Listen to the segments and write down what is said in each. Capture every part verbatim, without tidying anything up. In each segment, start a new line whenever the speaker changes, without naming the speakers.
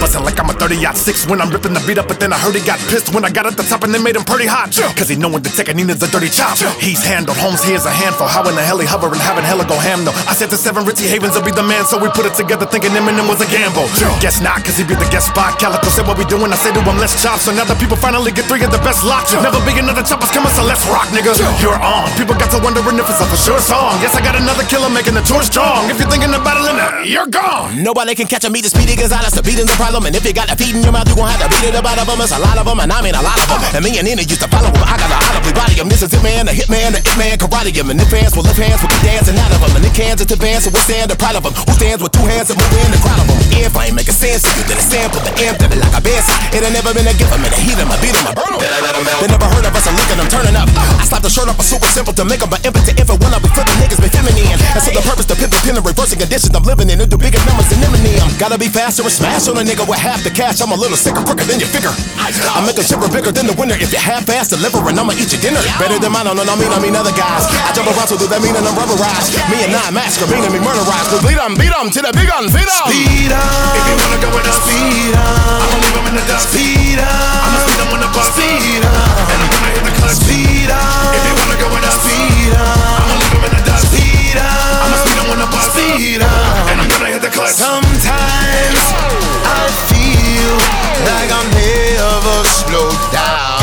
bustin' like I'm a thirty aught six when I'm ripping the beat up, but then I heard he got pissed when I got at the top and they made him pretty hot. Cause he knowin' the Tekanina's a dirty chop. He's handled, Holmes he is a handful. How in the hell he hover and having hella go ham though? I said to seven Ritzy Havens will be the man, so we put it together thinking Eminem was a gamble. Guess not, cause he be the guest spot. Calico said what we doing, I say to him let's chop. So now the people finally get three of the best locks. Never be another choppers coming, so let's rock, nigga. You're on. People got to wondering if it's a for sure song. Yes, I got another killer making the tour strong. If you're thinking of battling, uh, you're gone.
Nobody can catch a meat as speedy cause I that's the beating's the problem. And if you got a feed in your mouth, you gon' have to beat it about of them. It's a lot of them, and I mean a lot of them. And me and Nina used to follow them. I got a audibly body him. This is Hitman, the Hitman, the Hitman, karate him. And if hands will lift hands, we'll be dancing out of them. And if cans are to bands, so we'll stand the pride of them. Who stands with two hands and move in the crowd of them? If I ain't making sense to you, then it's sample the amp to me like a best. It ain't never been a gift, I'm in the heat of my beat him, I burn him. They never heard of us, I'm looking, I'm turning up. I slapped the shirt up, it's super simple to make them, but impotent infant when I be flipping niggas, be feminine. And so the purpose to pimp the pin and reversing conditions I'm living in, and do bigger numbers than Eminem. Gotta be faster and smash on a nigga with half the cash. I'm a little sicker, quicker than you figure. I make a shipper bigger than the winner. If you half-ass delivering, I'ma eat your dinner. Better than mine, I don't mean I mean other guys. I jump around, so do that mean and I'm rubberized? Me and nine masker, meaning me murderized. We bleed 'em, beat 'em to the big guns, beat 'em.
Speed up, if you wanna go with us, speed up. I'ma leave 'em in the dust. Speed up, I'ma speed 'em when the bus. Speed up, and I'm gonna hit the clutch. Speed up, if you wanna go with us, speed up. I'ma leave 'em in the dust. Speed up, I'ma speed 'em when the bus. Speed up, and I'm gonna hit the clutch. Sometimes I feel like I'm never slowed down.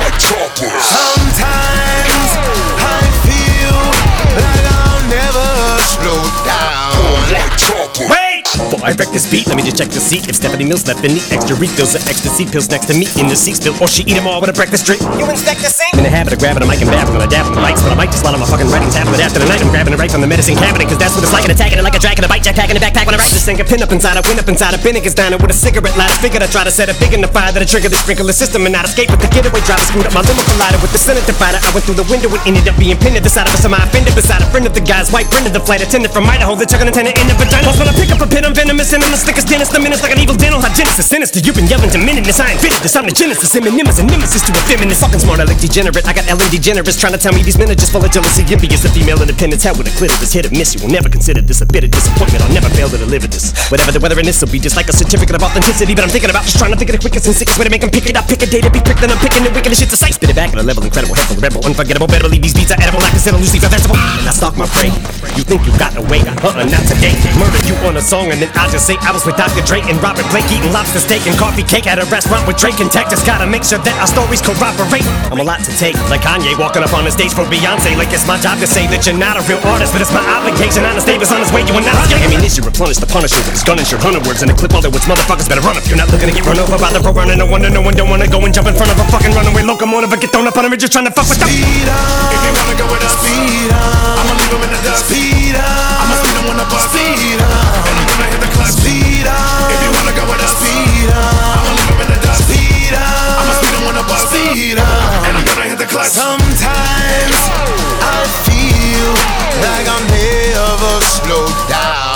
Sometimes I feel like I'll never slow down.
Wait! Before I wreck this beat, let me just check the seat. If Stephanie Mills left any extra refills or ecstasy pills next to me in the seat spill, or she eat them all with a breakfast drink.
You inspect the sink?
In the habit of grabbing a mic and babbling on a dab on the mics, but I might just slide on my fucking writing tab. But after the night, I'm grabbing it right from the medicine cabinet, cause that's what it's like, and attacking it like a dragon, a bite jack packing a backpack when I write this thing. A pin up inside, a win up inside, a Finnegan's diner with a cigarette lighter. Figured I try to set a big in the fire that'll trigger the sprinkler system and not escape with the getaway driver. Screwed up my limo collider with the Senate divider. I went through the window and ended up being pinned at the side of a semi-offended beside a friend of the guy's white friend of the flight attendant from Idaho that took an antenna in the vagina. Plus when I pick up a pin, I'm venomous and I'm the slickest dentist. The menace like an evil dental hygienist. A sinister, you've been yelling to minutes. I ain't fitted this. I'm the genesis. Synonymous and nemesis to a feminist. Fucking smart, I like degenerate. I got Ellen DeGeneres trying to tell me these men are just full of jealousy. Envious, a female independence. How with a clitoris hit or miss. You will never consider this a bit of disappointment. I'll never fail to deliver this. Whatever the weather in this will be just like a certificate of authenticity. But I'm thinking about just trying to think of the quickest and sickest way to make them pick it up. Pick a day to be pricked, then I'm picking the wicked shit's a sight. Spit it back at a level incredible, headful, rebel, unforgettable. Better believe these beats are edible. Like I said, loosely vegetable. And I stalk my prey. You think you got away? Uh-uh, not today. Murder you on a song and then I'll just say I was with Doctor Dre and Robert Blake eating lobster steak and coffee cake at a restaurant with Drake and Tech. Just gotta make sure that our stories corroborate. I'm a lot to take, like Kanye walking up on the stage for Beyonce. Like it's my job to say that you're not a real artist, but it's my obligation. Honest Davis on his way, you are not scared. Ammunition replenish the Punisher with his gun and shirt, hundred words in a clip. All that which motherfuckers better run up. You're not looking to get run over by the pro runner. No wonder no one don't wanna go and jump in front of a fucking runaway locomotive or get thrown up on him. Just trying to fuck with them.
Speed up, if you wanna go with us, speed up. I'ma leave 'em in the dust. Speed up, I'ma speed 'em when the bus. Speed up, and I'm gonna hit the clutch. Speed up, if you wanna go with us, speed up. I'ma leave 'em in the dust. Speed up, I'ma speed 'em when the bus. Speed up, and I'm gonna hit the clutch. Sometimes I feel like I'm never slowed down.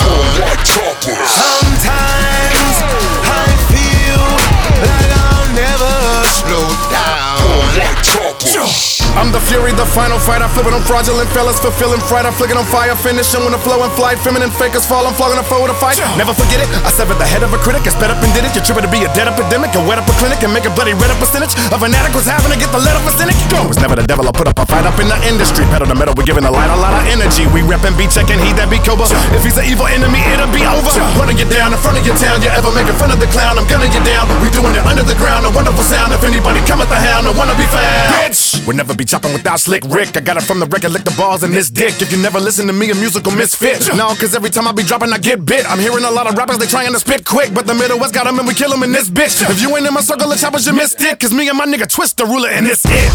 Sometimes I feel like I'll never slow down.
I'm the fury, the final fight. I flip it on fraudulent fellas, fulfilling fright. I flick it on fire, finishing when the flow and flight. Feminine fakers fall, I'm flogging a foe to fight. Never forget it, I severed the head of a critic. I sped up and did it. You're tripping to be a dead epidemic and wet up a clinic and make a bloody red up percentage of an addict was having to get the lead up a cynic. It was never the devil, I put up a fight up in the industry. Pedal to metal, we're giving the light a lot of energy. We reppin' be checking, he that be Cobra. If he's an evil enemy, it'll be over. Running you down in front of your town, you ever making fun of the clown, I'm gunning you down. We doing it under the ground, a wonderful sound. If anybody come at the hound, I wanna be found. Bitch, we'll never be chopping without Slick Rick. I got it from the record, lick the balls in this dick. If you never listen to me, a musical misfit. No, cause every time I be dropping, I get bit. I'm hearing a lot of rappers, they trying to spit quick, but the Middle West got them and we kill them in this bitch. If you ain't in my circle of choppers, you missed it. Cause me and my nigga Twist the ruler and it's it.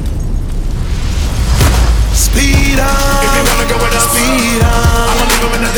Speed up, if you wanna go with us, speed up. I'ma leave 'em in the